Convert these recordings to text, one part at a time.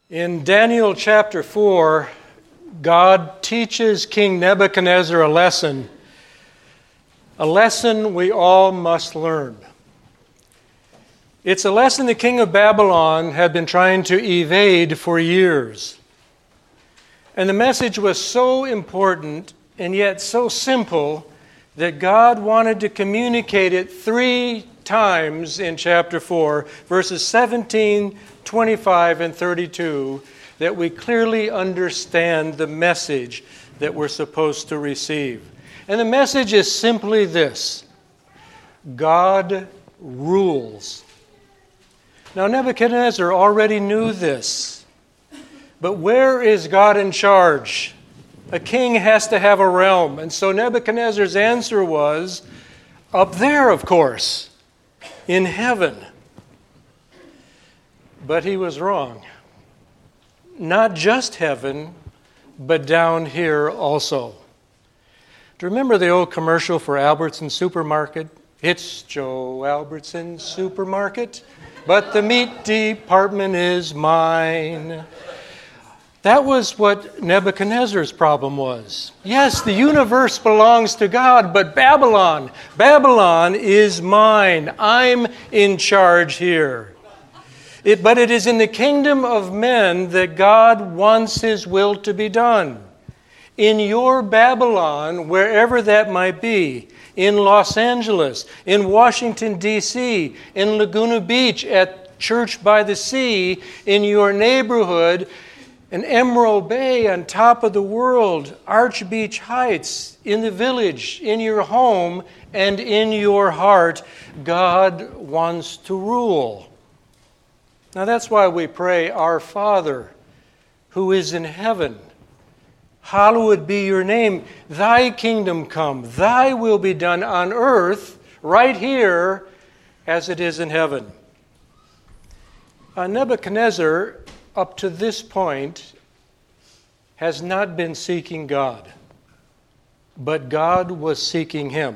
In Daniel chapter 4, God teaches King Nebuchadnezzar a lesson we all must learn. It's a lesson the king of Babylon had been trying to evade for years. And the message was so important and yet so simple that God wanted to communicate it 3 times in chapter 4, verses 17, 25, and 32, that we clearly understand the message that we're supposed to receive. And the message is simply this: God rules. Now, Nebuchadnezzar already knew this, but where is God in charge? A king has to have a realm, and so Nebuchadnezzar's answer was, up there, of course, in heaven. But he was wrong. Not just heaven, but down here also. Do you remember the old commercial for Albertsons Supermarket? It's Joe Albertson's Supermarket, but the meat department is mine. That was what Nebuchadnezzar's problem was. Yes, the universe belongs to God, but Babylon is mine. I'm in charge here. But it is in the kingdom of men that God wants His will to be done. In your Babylon, wherever that might be, in Los Angeles, in Washington, D.C., in Laguna Beach, at Church by the Sea, in your neighborhood, in Emerald Bay on top of the world, Arch Beach Heights, in the village, in your home, and in your heart, God wants to rule. Now that's why we pray, Our Father, who is in heaven, hallowed be your name. Thy kingdom come. Thy will be done on earth, right here, as it is in heaven. Nebuchadnezzar, up to this point, has not been seeking God, but God was seeking him.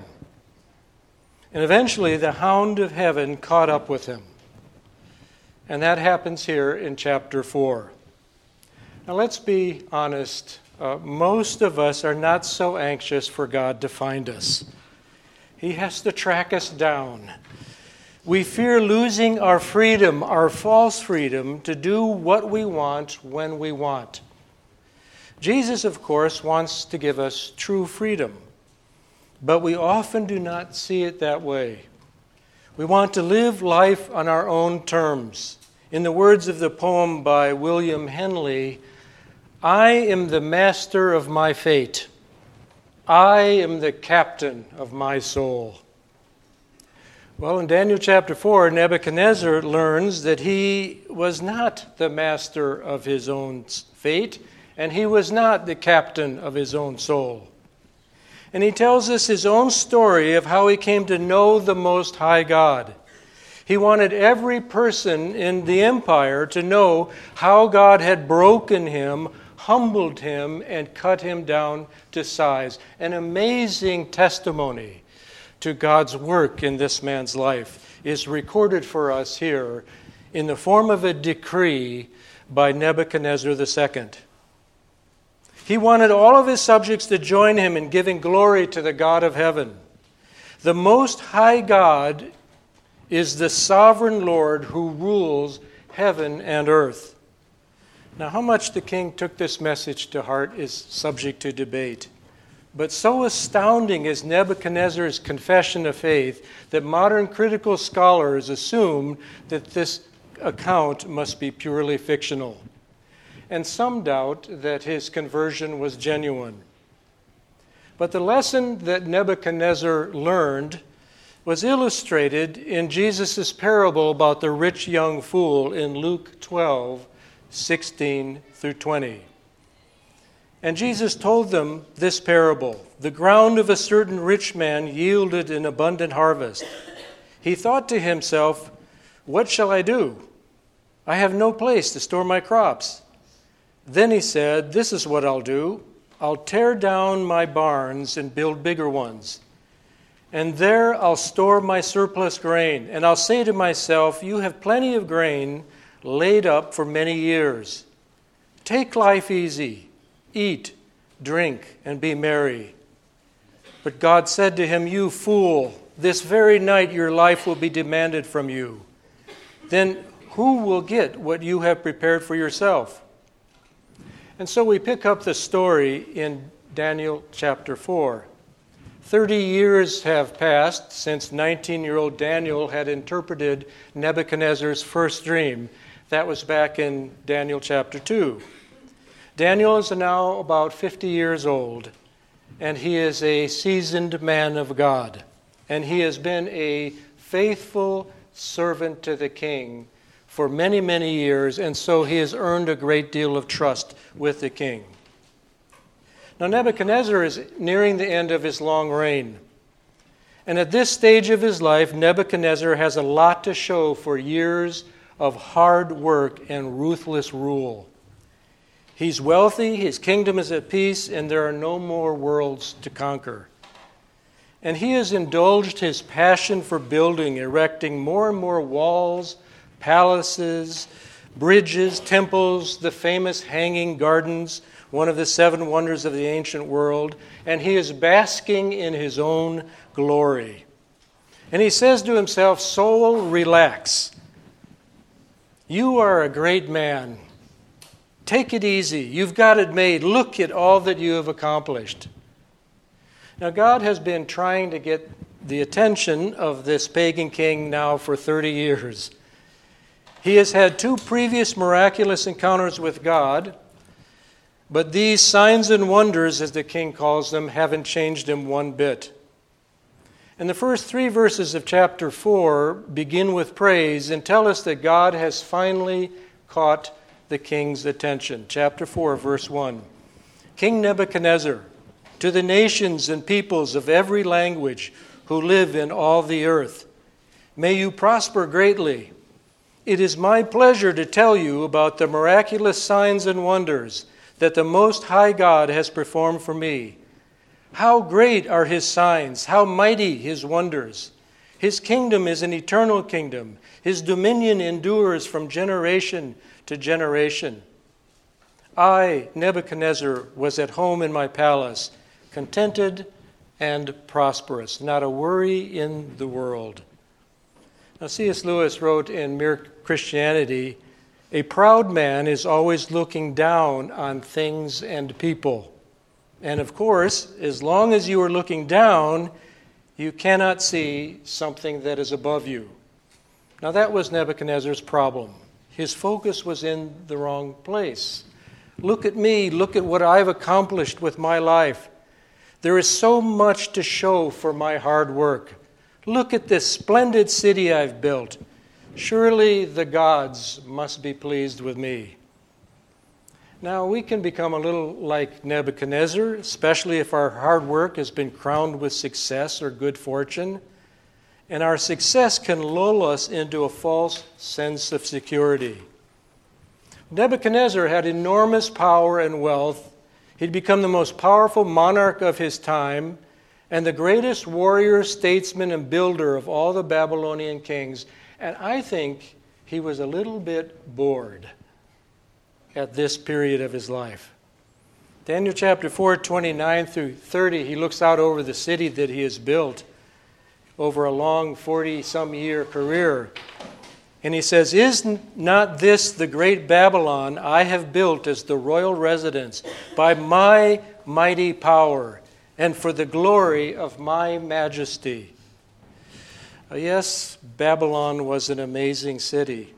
And eventually the hound of heaven caught up with him. And that happens here in chapter 4. Now let's be honest. Most of us are not so anxious for God to find us. He has to track us down. We fear losing our freedom, our false freedom, to do what we want when we want. Jesus, of course, wants to give us true freedom, but we often do not see it that way. We want to live life on our own terms. In the words of the poem by William Henley, I am the master of my fate. I am the captain of my soul. Well, in Daniel chapter 4, Nebuchadnezzar learns that he was not the master of his own fate, and he was not the captain of his own soul. And he tells us his own story of how he came to know the Most High God. He wanted every person in the empire to know how God had broken him, humbled him, and cut him down to size. An amazing testimony to God's work in this man's life is recorded for us here in the form of a decree by Nebuchadnezzar II. He wanted all of his subjects to join him in giving glory to the God of heaven. The Most High God is the sovereign Lord who rules heaven and earth. Now, how much the king took this message to heart is subject to debate. But so astounding is Nebuchadnezzar's confession of faith that modern critical scholars assume that this account must be purely fictional. And some doubt that his conversion was genuine. But the lesson that Nebuchadnezzar learned was illustrated in Jesus' parable about the rich young fool in Luke 12, 16 through 20. And Jesus told them this parable. The ground of a certain rich man yielded an abundant harvest. He thought to himself, what shall I do? I have no place to store my crops. Then he said, this is what I'll do. I'll tear down my barns and build bigger ones. And there I'll store my surplus grain. And I'll say to myself, you have plenty of grain laid up for many years. Take life easy, eat, drink, and be merry. But God said to him, You fool, this very night your life will be demanded from you. Then who will get what you have prepared for yourself? And so we pick up the story in Daniel chapter 4. 30 years have passed since 19-year-old Daniel had interpreted Nebuchadnezzar's first dream. That was back in Daniel chapter 2. Daniel is now about 50 years old, and he is a seasoned man of God. And he has been a faithful servant to the king for many, many years, and so he has earned a great deal of trust with the king. Now, Nebuchadnezzar is nearing the end of his long reign. And at this stage of his life, Nebuchadnezzar has a lot to show for years of hard work and ruthless rule. He's wealthy, his kingdom is at peace, and there are no more worlds to conquer. And he has indulged his passion for building, erecting more and more walls, palaces, bridges, temples, the famous Hanging Gardens, one of the 7 wonders of the ancient world, and he is basking in his own glory. And he says to himself, Soul, relax. You are a great man. Take it easy. You've got it made. Look at all that you have accomplished. Now, God has been trying to get the attention of this pagan king now for 30 years. He has had 2 previous miraculous encounters with God, but these signs and wonders, as the king calls them, haven't changed him one bit. And the first 3 verses of chapter 4 begin with praise and tell us that God has finally caught the king's attention. Chapter 4, verse 1. King Nebuchadnezzar, to the nations and peoples of every language who live in all the earth, may you prosper greatly. It is my pleasure to tell you about the miraculous signs and wonders that the Most High God has performed for me. How great are his signs, how mighty his wonders. His kingdom is an eternal kingdom. His dominion endures from generation to generation. I, Nebuchadnezzar, was at home in my palace, contented and prosperous, not a worry in the world. Now, C.S. Lewis wrote in Mere Christianity, a proud man is always looking down on things and people. And of course, as long as you are looking down, you cannot see something that is above you. Now, that was Nebuchadnezzar's problem. His focus was in the wrong place. Look at me. Look at what I've accomplished with my life. There is so much to show for my hard work. Look at this splendid city I've built. Surely the gods must be pleased with me. Now, we can become a little like Nebuchadnezzar, especially if our hard work has been crowned with success or good fortune. And our success can lull us into a false sense of security. Nebuchadnezzar had enormous power and wealth. He'd become the most powerful monarch of his time and the greatest warrior, statesman, and builder of all the Babylonian kings. And I think he was a little bit bored at this period of his life. Daniel chapter 4, 29 through 30, he looks out over the city that he has built over a long 40-some-year career. And he says, Is not this the great Babylon I have built as the royal residence by my mighty power and for the glory of my majesty? Yes, Babylon was an amazing city.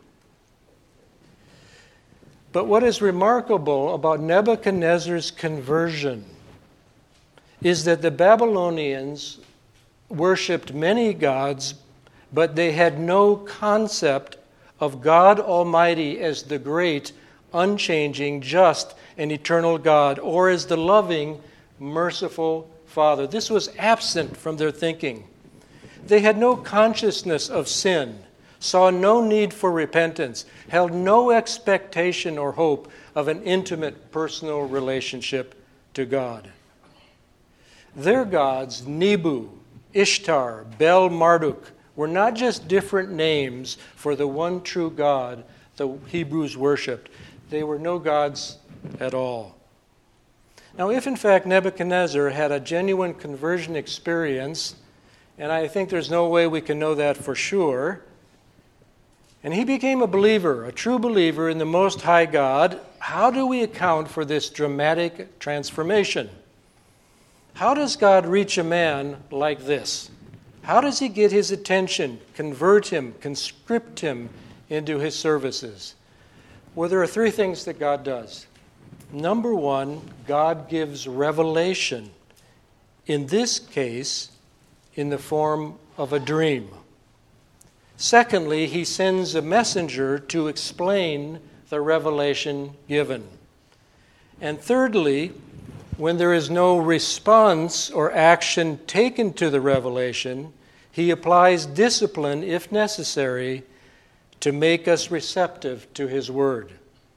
But what is remarkable about Nebuchadnezzar's conversion is that the Babylonians worshipped many gods, but they had no concept of God Almighty as the great, unchanging, just, and eternal God, or as the loving, merciful Father. This was absent from their thinking. They had no consciousness of sin, saw no need for repentance, held no expectation or hope of an intimate personal relationship to God. Their gods, Nebu, Ishtar, Bel Marduk, were not just different names for the one true God the Hebrews worshipped. They were no gods at all. Now, if in fact Nebuchadnezzar had a genuine conversion experience, and I think there's no way we can know that for sure, and he became a believer, a true believer in the Most High God, how do we account for this dramatic transformation? How does God reach a man like this? How does he get his attention, convert him, conscript him into his services? Well, there are three things that God does. Number one, God gives revelation. In this case, in the form of a dream. Secondly, he sends a messenger to explain the revelation given. And thirdly, when there is no response or action taken to the revelation, he applies discipline, if necessary, to make us receptive to his word.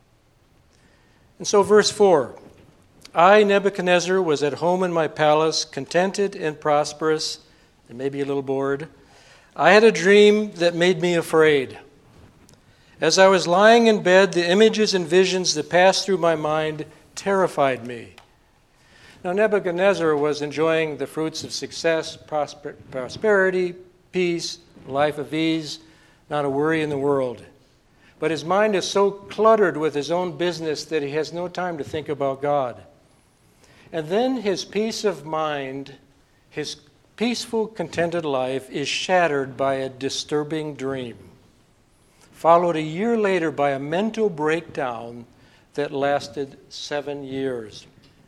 And so verse 4, I, Nebuchadnezzar, was at home in my palace, contented and prosperous, and maybe a little bored. I had a dream that made me afraid. As I was lying in bed, the images and visions that passed through my mind terrified me. Now, Nebuchadnezzar was enjoying the fruits of success, prosperity, peace, life of ease, not a worry in the world. But his mind is so cluttered with his own business that he has no time to think about God. And then his peace of mind, his peaceful, contented life is shattered by a disturbing dream, followed a year later by a mental breakdown that lasted 7 years.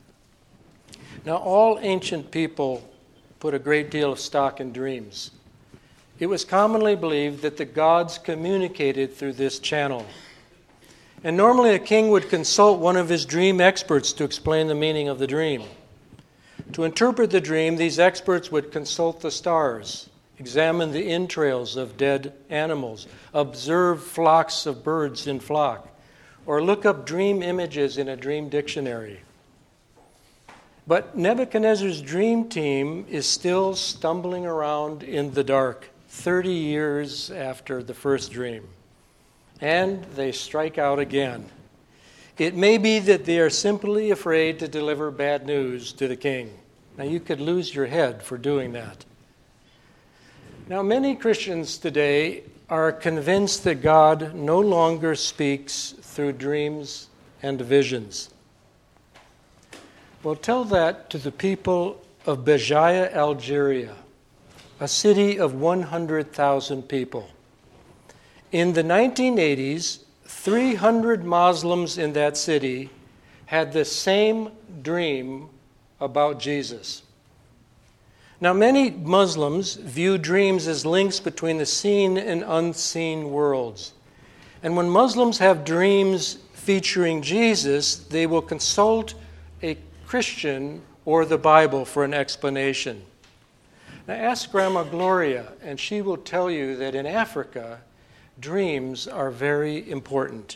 Now, all ancient people put a great deal of stock in dreams. It was commonly believed that the gods communicated through this channel. And normally a king would consult one of his dream experts to explain the meaning of the dream. To interpret the dream, these experts would consult the stars, examine the entrails of dead animals, observe flocks of birds in flock, or look up dream images in a dream dictionary. But Nebuchadnezzar's dream team is still stumbling around in the dark 30 years after the first dream. And they strike out again. It may be that they are simply afraid to deliver bad news to the king. Now, you could lose your head for doing that. Now, many Christians today are convinced that God no longer speaks through dreams and visions. Well, tell that to the people of Béjaïa, Algeria, a city of 100,000 people. In the 1980s, 300 Muslims in that city had the same dream about Jesus. Now, many Muslims view dreams as links between the seen and unseen worlds. And when Muslims have dreams featuring Jesus, they will consult a Christian or the Bible for an explanation. Now, ask Grandma Gloria, and she will tell you that in Africa, dreams are very important.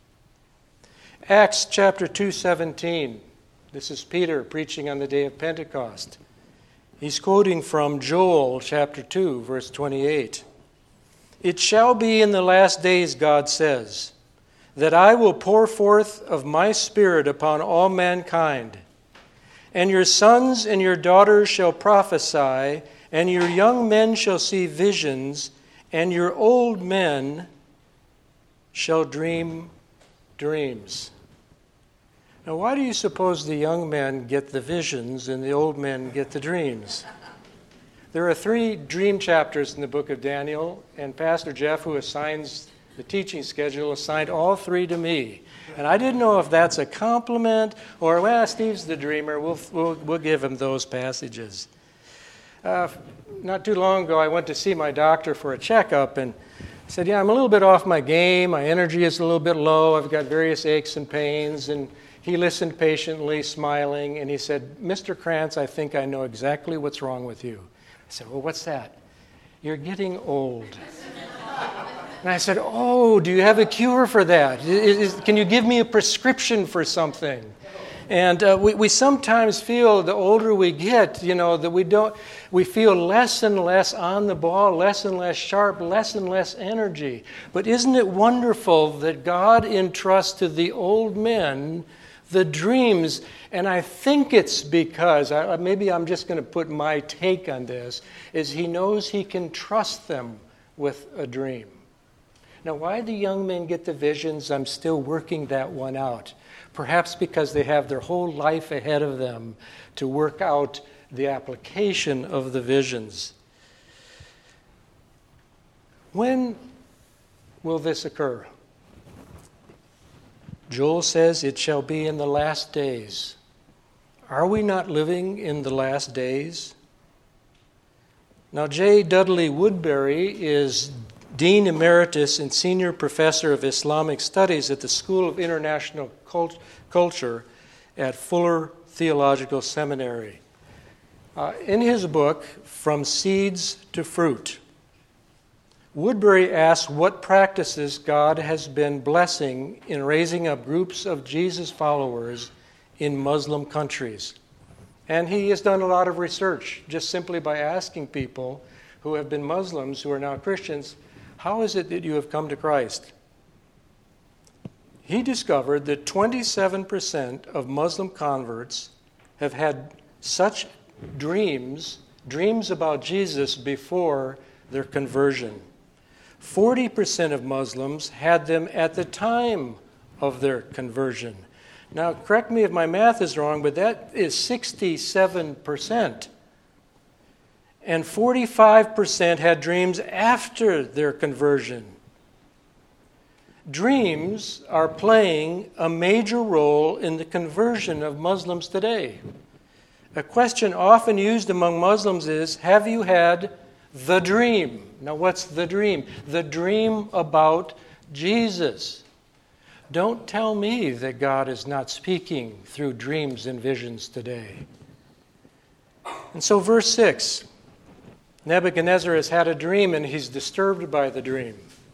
Acts chapter 2:17. This is Peter preaching on the day of Pentecost. He's quoting from Joel chapter 2, verse 28. It shall be in the last days, God says, that I will pour forth of my Spirit upon all mankind, and your sons and your daughters shall prophesy, and your young men shall see visions, and your old men shall dream dreams. Now, why do you suppose the young men get the visions and the old men get the dreams? There are 3 dream chapters in the book of Daniel, and Pastor Jeff, who assigns the teaching schedule, assigned all 3 to me. And I didn't know if that's a compliment or, well, Steve's the dreamer. We'll give him those passages. Not too long ago, I went to see my doctor for a checkup, and I said, I'm a little bit off my game. My energy is a little bit low. I've got various aches and pains. And he listened patiently, smiling, and he said, Mr. Krantz, I think I know exactly what's wrong with you. I said, well, what's that? You're getting old. And I said, oh, do you have a cure for that? Can you give me a prescription for something? And we sometimes feel the older we get, that we feel less and less on the ball, less and less sharp, less and less energy. But isn't it wonderful that God entrusts to the old men The dreams, and I think it's because, maybe I'm just going to put my take on this, is he knows he can trust them with a dream. Now, why the young men get the visions, I'm still working that one out. Perhaps because they have their whole life ahead of them to work out the application of the visions. When will this occur? Joel says it shall be in the last days. Are we not living in the last days? Now, J. Dudley Woodbury is Dean Emeritus and Senior Professor of Islamic Studies at the School of International Culture at Fuller Theological Seminary. In his book, From Seeds to Fruit, Woodbury asks what practices God has been blessing in raising up groups of Jesus followers in Muslim countries. And he has done a lot of research just simply by asking people who have been Muslims, who are now Christians, how is it that you have come to Christ? He discovered that 27% of Muslim converts have had such dreams about Jesus before their conversion. 40% of Muslims had them at the time of their conversion. Now, correct me if my math is wrong, but that is 67%. And 45% had dreams after their conversion. Dreams are playing a major role in the conversion of Muslims today. A question often used among Muslims is, have you had the dream? Now, what's the dream? The dream about Jesus. Don't tell me that God is not speaking through dreams and visions today. And so verse 6, Nebuchadnezzar has had a dream and he's disturbed by the dream.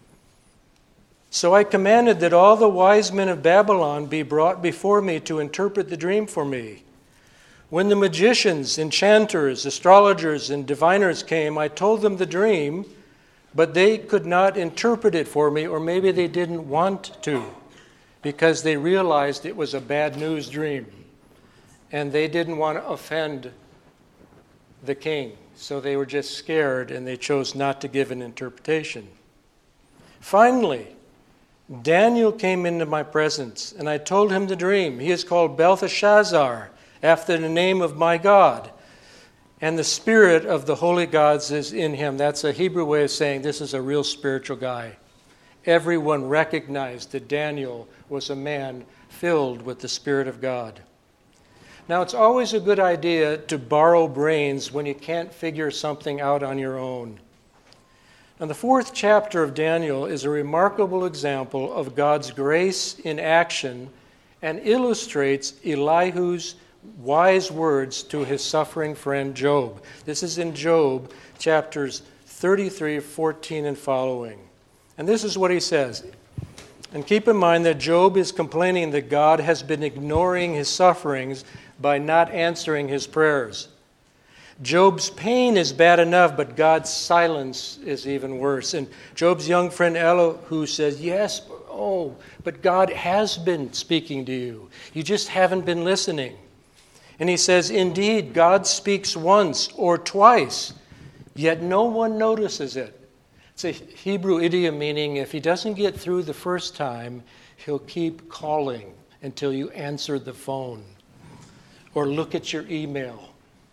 So I commanded that all the wise men of Babylon be brought before me to interpret the dream for me. When the magicians, enchanters, astrologers, and diviners came, I told them the dream, but they could not interpret it for me, or maybe they didn't want to, because they realized it was a bad news dream, and they didn't want to offend the king. So they were just scared, and they chose not to give an interpretation. Finally, Daniel came into my presence, and I told him the dream. He is called Belteshazzar, after the name of my God, and the spirit of the holy gods is in him. That's a Hebrew way of saying this is a real spiritual guy. Everyone recognized that Daniel was a man filled with the Spirit of God. Now, it's always a good idea to borrow brains when you can't figure something out on your own. Now, the 4th chapter of Daniel is a remarkable example of God's grace in action and illustrates Elihu's wise words to his suffering friend Job. This is in Job chapters 33, 14, and following. And this is what he says. And keep in mind that Job is complaining that God has been ignoring his sufferings by not answering his prayers. Job's pain is bad enough, but God's silence is even worse. And Job's young friend Elihu says, yes, but God has been speaking to you. You just haven't been listening. And he says, indeed, God speaks once or twice, yet no one notices it. It's a Hebrew idiom meaning if he doesn't get through the first time, he'll keep calling until you answer the phone or look at your email.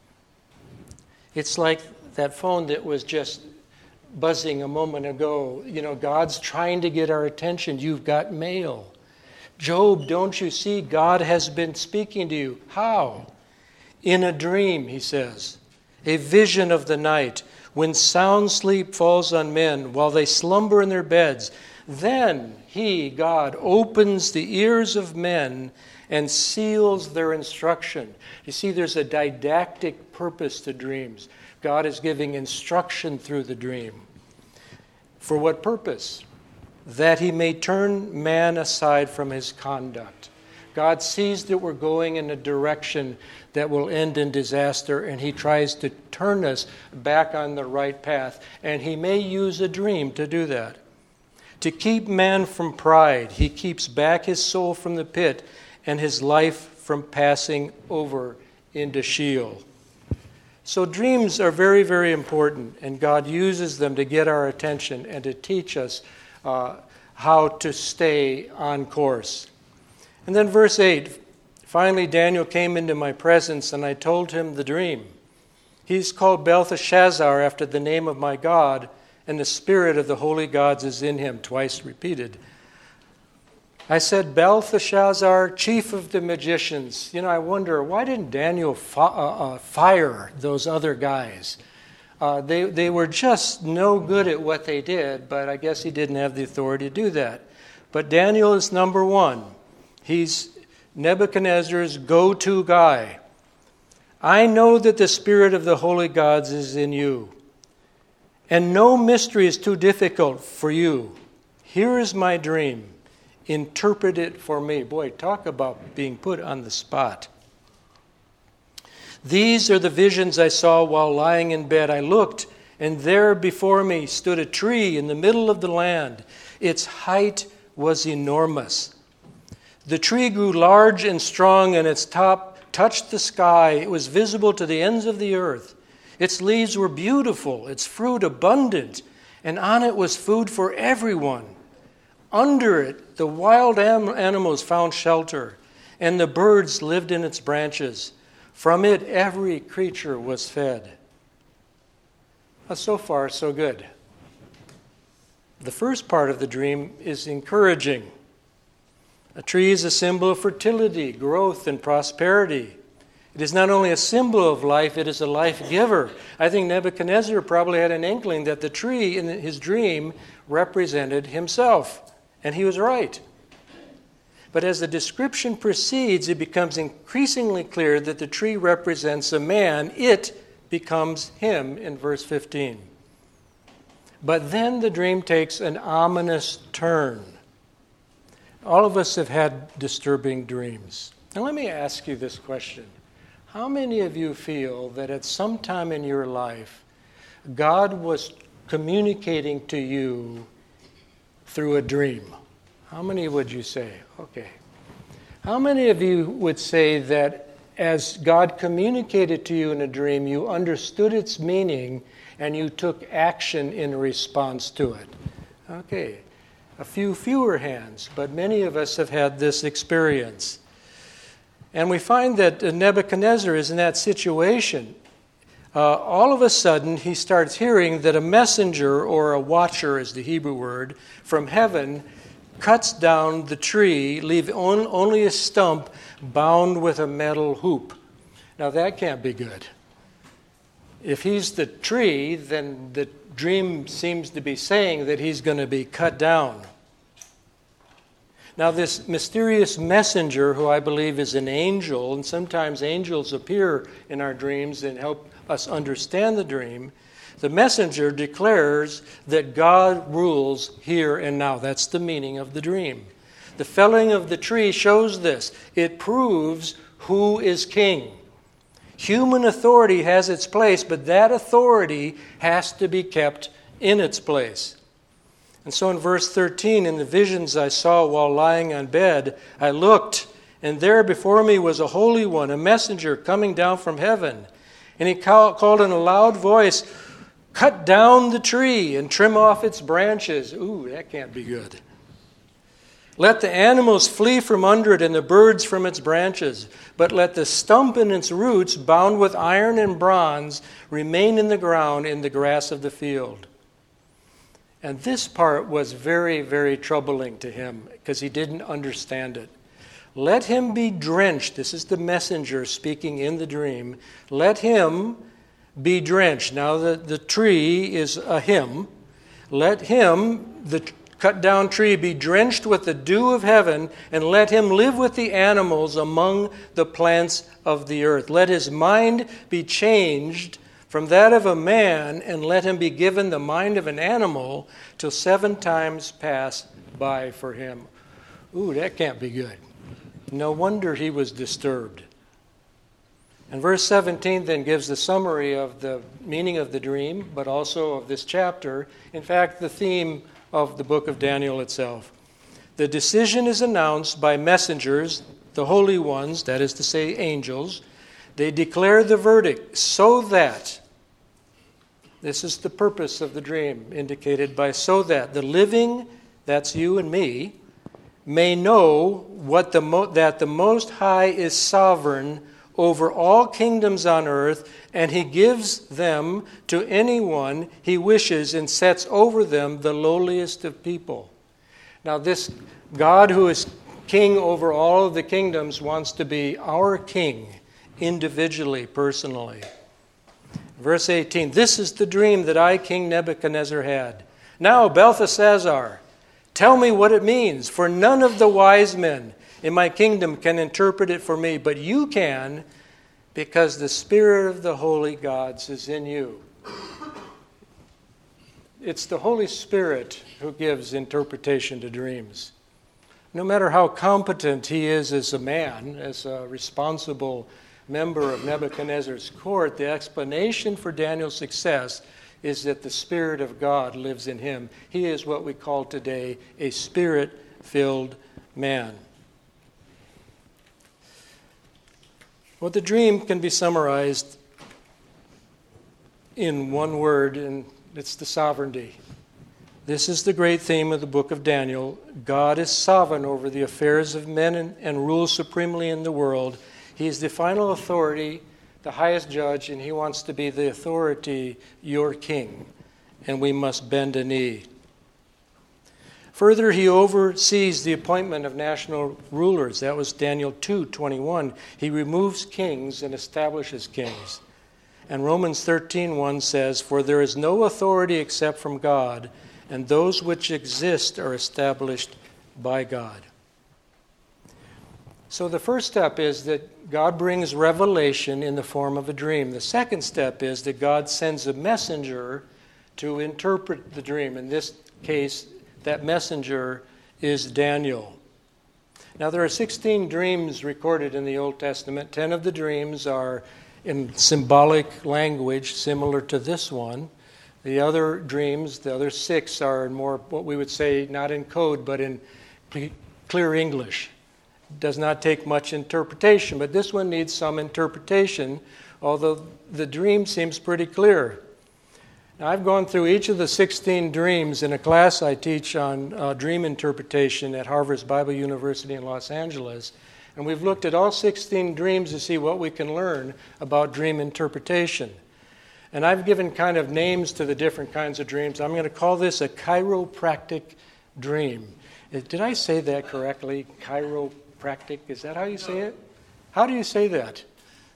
It's like that phone that was just buzzing a moment ago. You know, God's trying to get our attention. You've got mail. Job, don't you see? God has been speaking to you. How? In a dream, he says. A vision of the night, when sound sleep falls on men while they slumber in their beds. Then he, God, opens the ears of men and seals their instruction. You see, there's a didactic purpose to dreams. God is giving instruction through the dream. For what purpose? That he may turn man aside from his conduct. God sees that we're going in a direction that will end in disaster, and he tries to turn us back on the right path. And he may use a dream to do that. To keep man from pride, he keeps back his soul from the pit and his life from passing over into Sheol. So dreams are very, very important, and God uses them to get our attention and to teach us how to stay on course. And then verse 8, finally Daniel came into my presence, and I told him the dream. He's called Belteshazzar after the name of my God, and the spirit of the holy gods is in him, twice repeated. I said, Belteshazzar, chief of the magicians. I wonder, why didn't Daniel fire those other guys? They were just no good at what they did, but I guess he didn't have the authority to do that. But Daniel is number one. He's Nebuchadnezzar's go-to guy. I know that the spirit of the holy gods is in you, and no mystery is too difficult for you. Here is my dream. Interpret it for me. Boy, talk about being put on the spot. These are the visions I saw while lying in bed. I looked, and there before me stood a tree in the middle of the land. Its height was enormous. The tree grew large and strong, and its top touched the sky. It was visible to the ends of the earth. Its leaves were beautiful, its fruit abundant, and on it was food for everyone. Under it, the wild animals found shelter, and the birds lived in its branches. From it, every creature was fed. So far, so good. The first part of the dream is encouraging. A tree is a symbol of fertility, growth, and prosperity. It is not only a symbol of life, it is a life giver. I think Nebuchadnezzar probably had an inkling that the tree in his dream represented himself. And he was right. But as the description proceeds, it becomes increasingly clear that the tree represents a man. It becomes him in verse 15. But then the dream takes an ominous turn. All of us have had disturbing dreams. Now let me ask you this question. How many of you feel that at some time in your life, God was communicating to you through a dream? How many would you say? Okay. How many of you would say that as God communicated to you in a dream, you understood its meaning and you took action in response to it? Okay. A few fewer hands, but many of us have had this experience. And we find that Nebuchadnezzar is in that situation. All of a sudden, he starts hearing that a messenger, or a watcher is the Hebrew word, from heaven cuts down the tree, leaving only a stump bound with a metal hoop. Now that can't be good. If he's the tree, then the dream seems to be saying that he's going to be cut down. Now this mysterious messenger, who I believe is an angel, and sometimes angels appear in our dreams and help us understand the dream, the messenger declares that God rules here and now. That's the meaning of the dream. The felling of the tree shows this. It proves who is king. Human authority has its place, but that authority has to be kept in its place. And so in verse 13, in the visions I saw while lying on bed, I looked, and there before me was a holy one, a messenger coming down from heaven. And he called in a loud voice, "Cut down the tree and trim off its branches." Ooh, that can't be good. "Let the animals flee from under it and the birds from its branches. But let the stump and its roots, bound with iron and bronze, remain in the ground in the grass of the field." And this part was very, very troubling to him because he didn't understand it. Let him be drenched. This is the messenger speaking in the dream. Let him be drenched. Now the tree is a him. Let him, the cut down tree, be drenched with the dew of heaven, and let him live with the animals among the plants of the earth. Let his mind be changed from that of a man, and let him be given the mind of an animal till 7 times pass by for him. Ooh, that can't be good. No wonder he was disturbed. And verse 17 then gives the summary of the meaning of the dream, but also of this chapter. In fact, the theme of the book of Daniel itself. The decision is announced by messengers, the holy ones, that is to say, angels, they declare the verdict so that, this is the purpose of the dream indicated by so that the living, that's you and me, may know that the Most High is sovereign over all kingdoms on earth, and he gives them to anyone he wishes and sets over them the lowliest of people. Now this God who is king over all of the kingdoms wants to be our king individually, personally. Verse 18, this is the dream that I, King Nebuchadnezzar, had. Now, Belteshazzar, tell me what it means, for none of the wise men in my kingdom can interpret it for me, but you can, because the spirit of the holy gods is in you. It's the Holy Spirit who gives interpretation to dreams. No matter how competent he is as a man, as a responsible member of Nebuchadnezzar's court, the explanation for Daniel's success is that the Spirit of God lives in him. He is what we call today a Spirit-filled man. Well, the dream can be summarized in one word, and it's the sovereignty. This is the great theme of the book of Daniel. God is sovereign over the affairs of men and rules supremely in the world. He is the final authority, the highest judge, and he wants to be the authority, your king, and we must bend a knee. Further, he oversees the appointment of national rulers. That was Daniel 2:21. He removes kings and establishes kings. And Romans 13:1 says, for there is no authority except from God, and those which exist are established by God. So the first step is that God brings revelation in the form of a dream. The second step is that God sends a messenger to interpret the dream. In this case, that messenger is Daniel. Now there are 16 dreams recorded in the Old Testament. 10 of the dreams are in symbolic language similar to this one. The other dreams, the other 6, are in more what we would say not in code but in clear English. It does not take much interpretation, but this one needs some interpretation, although the dream seems pretty clear. Now, I've gone through each of the 16 dreams in a class I teach on dream interpretation at Harvard's Bible University in Los Angeles, and we've looked at all 16 dreams to see what we can learn about dream interpretation. And I've given kind of names to the different kinds of dreams. I'm going to call this a chiropractic dream. Did I say that correctly? Chiropractic? Is that how you say it? How do you say that?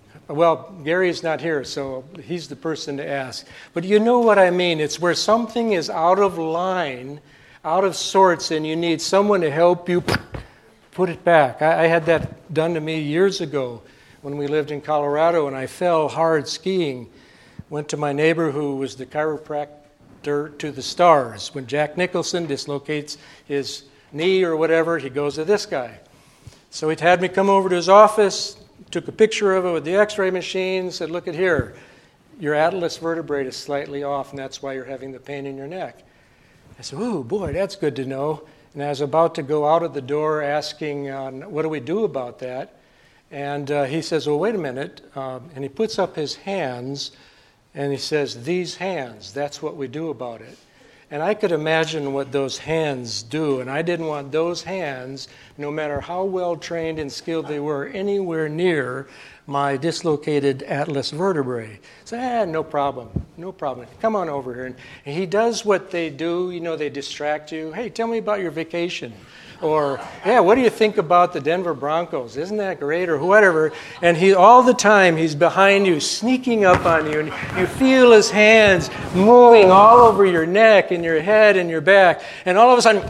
Well, Gary's not here, so he's the person to ask. But you know what I mean. It's where something is out of line, out of sorts, and you need someone to help you put it back. I had that done to me years ago when we lived in Colorado, and I fell hard skiing. Went to my neighbor who was the chiropractor to the stars. When Jack Nicholson dislocates his knee or whatever, he goes to this guy. So he'd had me come over to his office, took a picture of it with the x-ray machine, said, look at here, your atlas vertebrae is slightly off, and that's why you're having the pain in your neck. I said, oh, boy, that's good to know. And I was about to go out of the door asking, what do we do about that? And he says, well, wait a minute. And he puts up his hands, and he says, these hands, that's what we do about it. And I could imagine what those hands do, and I didn't want those hands, no matter how well trained and skilled they were, anywhere near my dislocated atlas vertebrae. So, no problem. Come on over here. And he does what they do. You know, they distract you. Hey, tell me about your vacation. Or, yeah, what do you think about the Denver Broncos? Isn't that great? Or whatever. And he all the time, he's behind you, sneaking up on you. And you feel his hands moving all over your neck and your head and your back. And all of a sudden,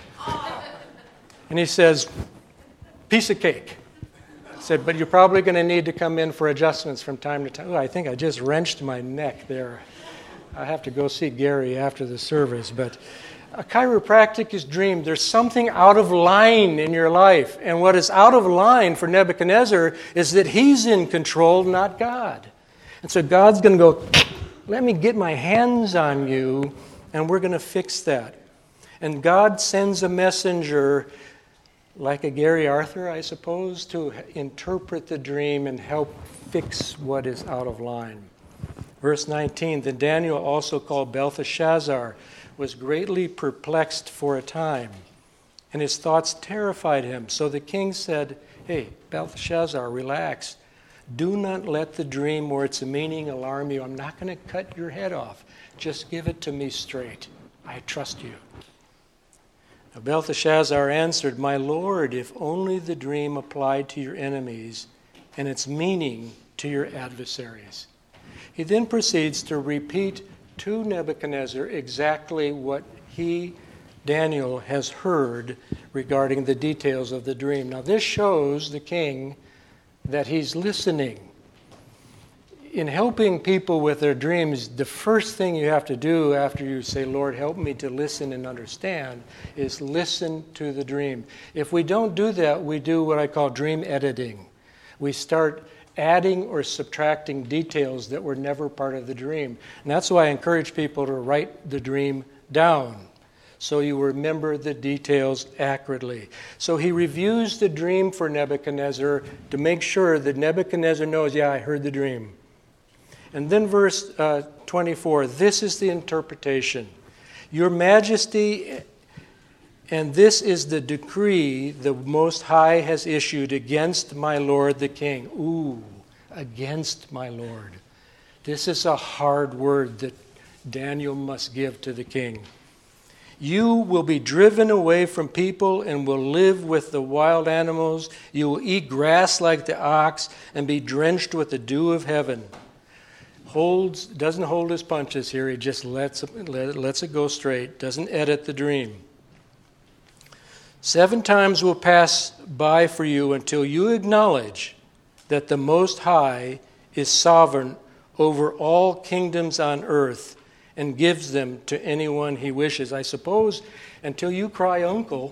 and he says, piece of cake. I said, but you're probably going to need to come in for adjustments from time to time. Oh, I think I just wrenched my neck there. I have to go see Gary after the service. But a chiropractic is dream. There's something out of line in your life. And what is out of line for Nebuchadnezzar is that he's in control, not God. And so God's going to go, let me get my hands on you, and we're going to fix that. And God sends a messenger like a Gary Arthur, I suppose, to interpret the dream and help fix what is out of line. Verse 19, then Daniel, also called Belteshazzar, was greatly perplexed for a time, and his thoughts terrified him. So the king said, hey, Belteshazzar, relax. Do not let the dream or its meaning alarm you. I'm not going to cut your head off. Just give it to me straight. I trust you. Now Belteshazzar answered, my lord, if only the dream applied to your enemies and its meaning to your adversaries. He then proceeds to repeat to Nebuchadnezzar exactly what he, Daniel, has heard regarding the details of the dream. Now this shows the king that he's listening. In helping people with their dreams, the first thing you have to do after you say, Lord, help me to listen and understand, is listen to the dream. If we don't do that, we do what I call dream editing. We start adding or subtracting details that were never part of the dream. And that's why I encourage people to write the dream down, so you remember the details accurately. So he reviews the dream for Nebuchadnezzar to make sure that Nebuchadnezzar knows, yeah, I heard the dream. And then verse 24, this is the interpretation. Your Majesty, and this is the decree the Most High has issued against my Lord the King. Ooh, against my Lord. This is a hard word that Daniel must give to the king. You will be driven away from people and will live with the wild animals. You will eat grass like the ox and be drenched with the dew of heaven. Doesn't hold his punches here. He just lets it go straight. Doesn't edit the dream. 7 times will pass by for you until you acknowledge that the Most High is sovereign over all kingdoms on earth and gives them to anyone he wishes. I suppose until you cry uncle,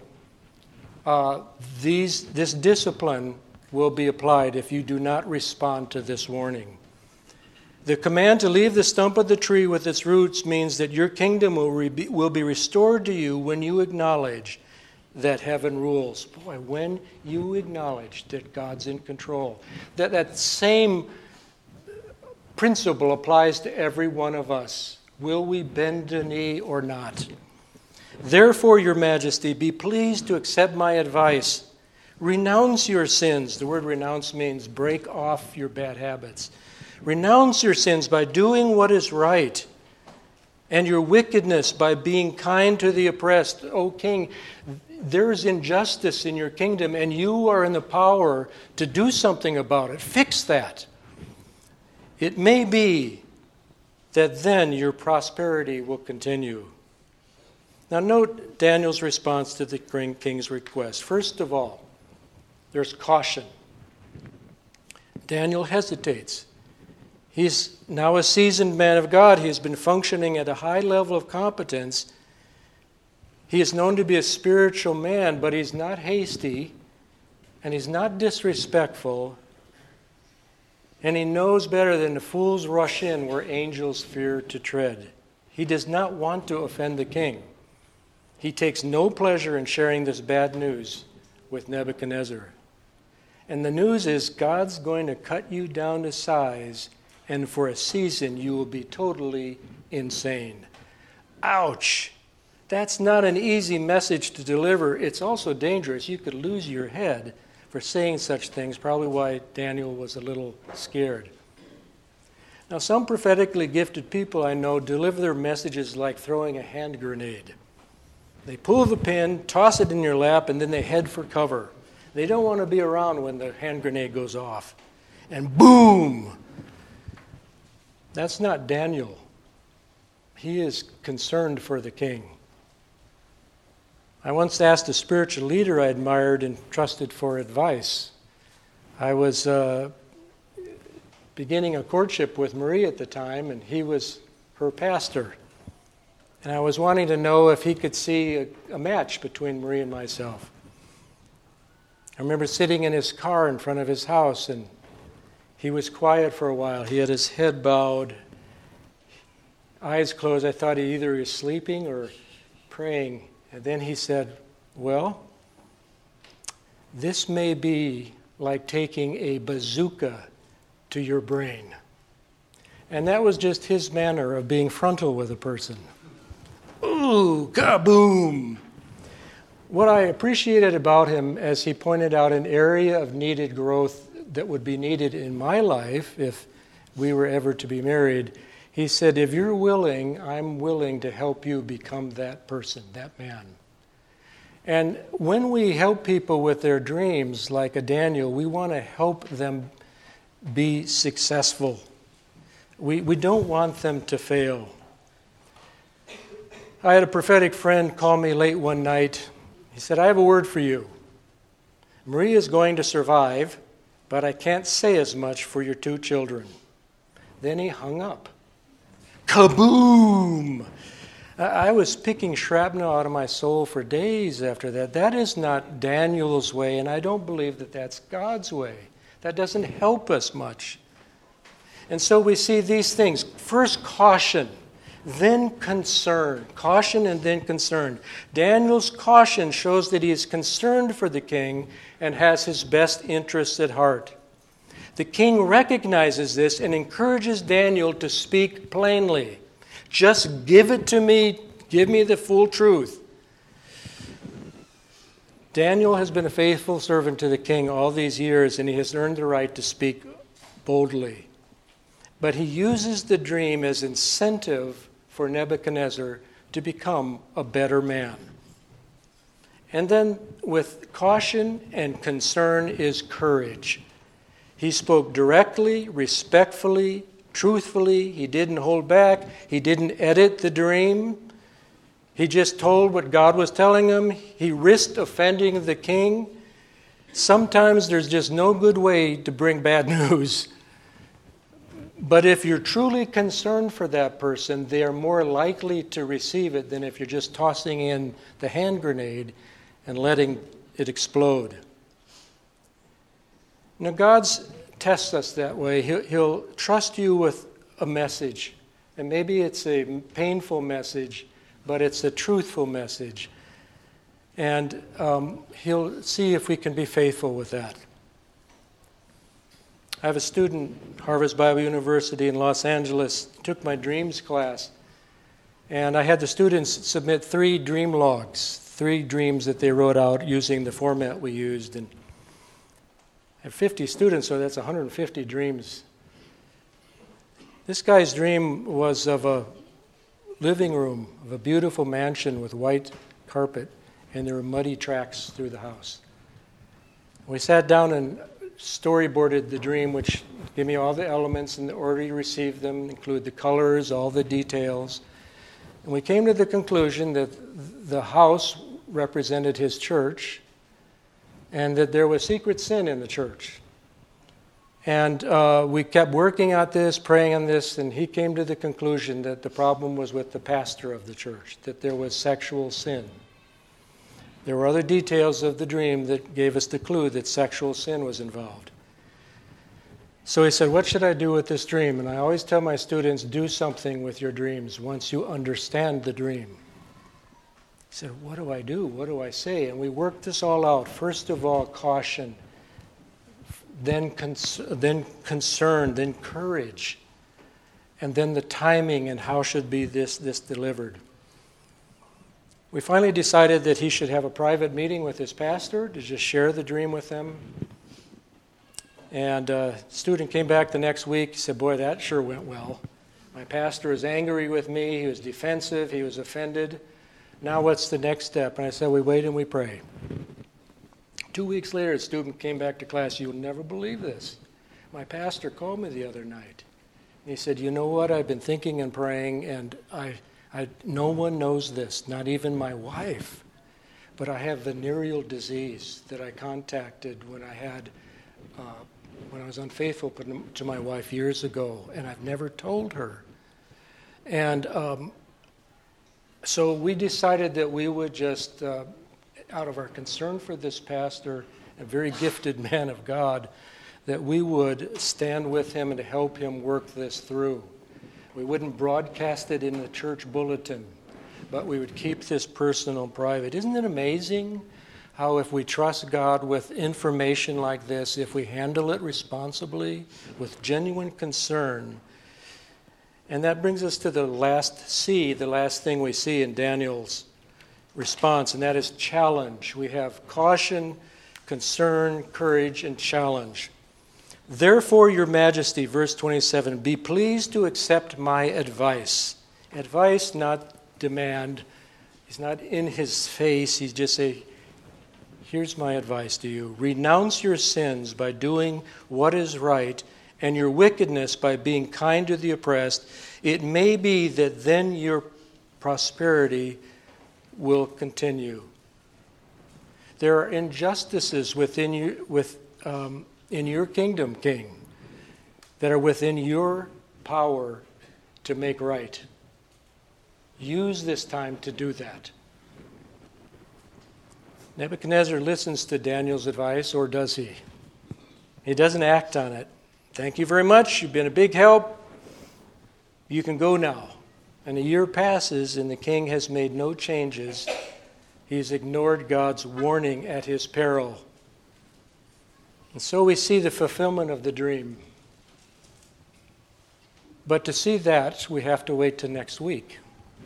this discipline will be applied if you do not respond to this warning. The command to leave the stump of the tree with its roots means that your kingdom will be restored to you when you acknowledge that heaven rules. Boy, when you acknowledge that God's in control. That same principle applies to every one of us. Will we bend the knee or not? Therefore, Your Majesty, be pleased to accept my advice. Renounce your sins. The word renounce means break off your bad habits. Renounce your sins by doing what is right, and your wickedness by being kind to the oppressed. O King, there is injustice in your kingdom, and you are in the power to do something about it. Fix that. It may be that then your prosperity will continue. Now note Daniel's response to the king's request. First of all, there's caution. Daniel hesitates. He's now a seasoned man of God. He has been functioning at a high level of competence. He is known to be a spiritual man, but he's not hasty, and he's not disrespectful, and he knows better than the fools rush in where angels fear to tread. He does not want to offend the king. He takes no pleasure in sharing this bad news with Nebuchadnezzar. And the news is God's going to cut you down to size, and for a season you will be totally insane. Ouch! That's not an easy message to deliver. It's also dangerous. You could lose your head for saying such things, probably why Daniel was a little scared. Now, some prophetically gifted people I know deliver their messages like throwing a hand grenade. They pull the pin, toss it in your lap, and then they head for cover. They don't want to be around when the hand grenade goes off. And boom! That's not Daniel. He is concerned for the king. I once asked a spiritual leader I admired and trusted for advice. I was beginning a courtship with Marie at the time, and he was her pastor. And I was wanting to know if he could see a match between Marie and myself. I remember sitting in his car in front of his house, and he was quiet for a while. He had his head bowed, eyes closed. I thought he either was sleeping or praying. And then he said, well, this may be like taking a bazooka to your brain. And that was just his manner of being frontal with a person. Ooh, kaboom! What I appreciated about him, as he pointed out an area of needed growth that would be needed in my life if we were ever to be married, he said, if you're willing, I'm willing to help you become that person, that man. And when we help people with their dreams, like a Daniel, we want to help them be successful. We don't want them to fail. I had a prophetic friend call me late one night. He said, I have a word for you. Marie is going to survive, but I can't say as much for your 2 children. Then he hung up. Kaboom! I was picking shrapnel out of my soul for days after that. That is not Daniel's way, and I don't believe that that's God's way. That doesn't help us much. And so we see these things. First, caution, then concern. Caution and then concern. Daniel's caution shows that he is concerned for the king and has his best interests at heart. The king recognizes this and encourages Daniel to speak plainly. Just give it to me. Give me the full truth. Daniel has been a faithful servant to the king all these years, and he has earned the right to speak boldly. But he uses the dream as incentive for Nebuchadnezzar to become a better man. And then with caution and concern is courage. He spoke directly, respectfully, truthfully. He didn't hold back. He didn't edit the dream. He just told what God was telling him. He risked offending the king. Sometimes there's just no good way to bring bad news. But if you're truly concerned for that person, they are more likely to receive it than if you're just tossing in the hand grenade and letting it explode. Now, God tests us that way. He'll trust you with a message. And maybe it's a painful message, but it's a truthful message. And he'll see if we can be faithful with that. I have a student, Harvest Bible University in Los Angeles, took my dreams class. And I had the students submit 3 dream logs, 3 dreams that they wrote out using the format we used. And I have 50 students, so that's 150 dreams. This guy's dream was of a living room, of a beautiful mansion with white carpet, and there were muddy tracks through the house. We sat down and storyboarded the dream, which gave me all the elements and the order you receive them, include the colors, all the details. And we came to the conclusion that the house represented his church and that there was secret sin in the church. And we kept working at this, praying on this, and he came to the conclusion that the problem was with the pastor of the church, that there was sexual sin. There were other details of the dream that gave us the clue that sexual sin was involved. So he said, what should I do with this dream? And I always tell my students, do something with your dreams once you understand the dream. He said, what do I do? What do I say? And we worked this all out. First of all, caution. Then concern. Then courage. And then the timing and how should be this delivered. We finally decided that he should have a private meeting with his pastor to just share the dream with them. And a student came back the next week. He said, boy, that sure went well. My pastor is angry with me. He was defensive. He was offended. Now what's the next step? And I said, we wait and we pray. 2 weeks later, a student came back to class. You'll never believe this. My pastor called me the other night. And he said, you know what? I've been thinking and praying, and no one knows this, not even my wife. But I have venereal disease that I contacted when I was unfaithful to my wife years ago, and I've never told her. And so we decided that we would just, out of our concern for this pastor, a very gifted man of God, that we would stand with him and help him work this through. We wouldn't broadcast it in the church bulletin, but we would keep this personal and private. Isn't it amazing how if we trust God with information like this, if we handle it responsibly, with genuine concern, and that brings us to the last C, the last thing we see in Daniel's response, and that is challenge. We have caution, concern, courage, and challenge. Therefore, Your Majesty, verse 27, be pleased to accept my advice. Advice, not demand. He's not in his face. He's just saying, here's my advice to you. Renounce your sins by doing what is right, and your wickedness by being kind to the oppressed. It may be that then your prosperity will continue. There are injustices within you, in your kingdom, King, that are within your power to make right. Use this time to do that. Nebuchadnezzar listens to Daniel's advice, or does he? He doesn't act on it. Thank you very much. You've been a big help. You can go now. And a year passes, and the king has made no changes. He's ignored God's warning at his peril. And so we see the fulfillment of the dream. But to see that, we have to wait till next week.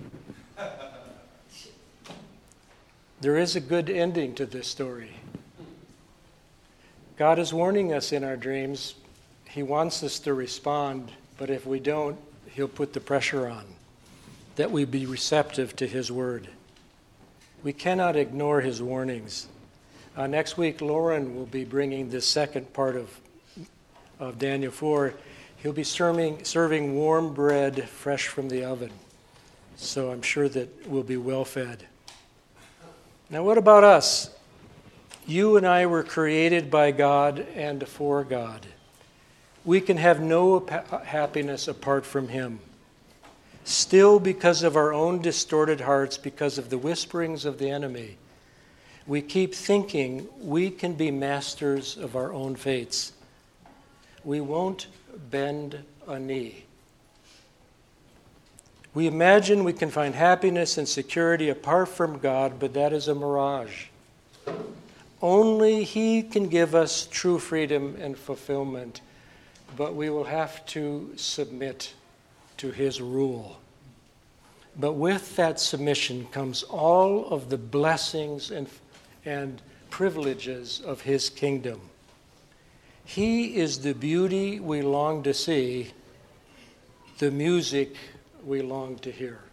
There is a good ending to this story. God is warning us in our dreams. He wants us to respond, but if we don't, He'll put the pressure on that we be receptive to His word. We cannot ignore His warnings. Next week, Lauren will be bringing the second part of Daniel 4. He'll be serving warm bread fresh from the oven. So I'm sure that we'll be well fed. Now, what about us? You and I were created by God and for God. We can have no happiness apart from Him. Still, because of our own distorted hearts, because of the whisperings of the enemy, we keep thinking we can be masters of our own fates. We won't bend a knee. We imagine we can find happiness and security apart from God, but that is a mirage. Only He can give us true freedom and fulfillment, but we will have to submit to His rule. But with that submission comes all of the blessings and privileges of His kingdom. He is the beauty we long to see, the music we long to hear.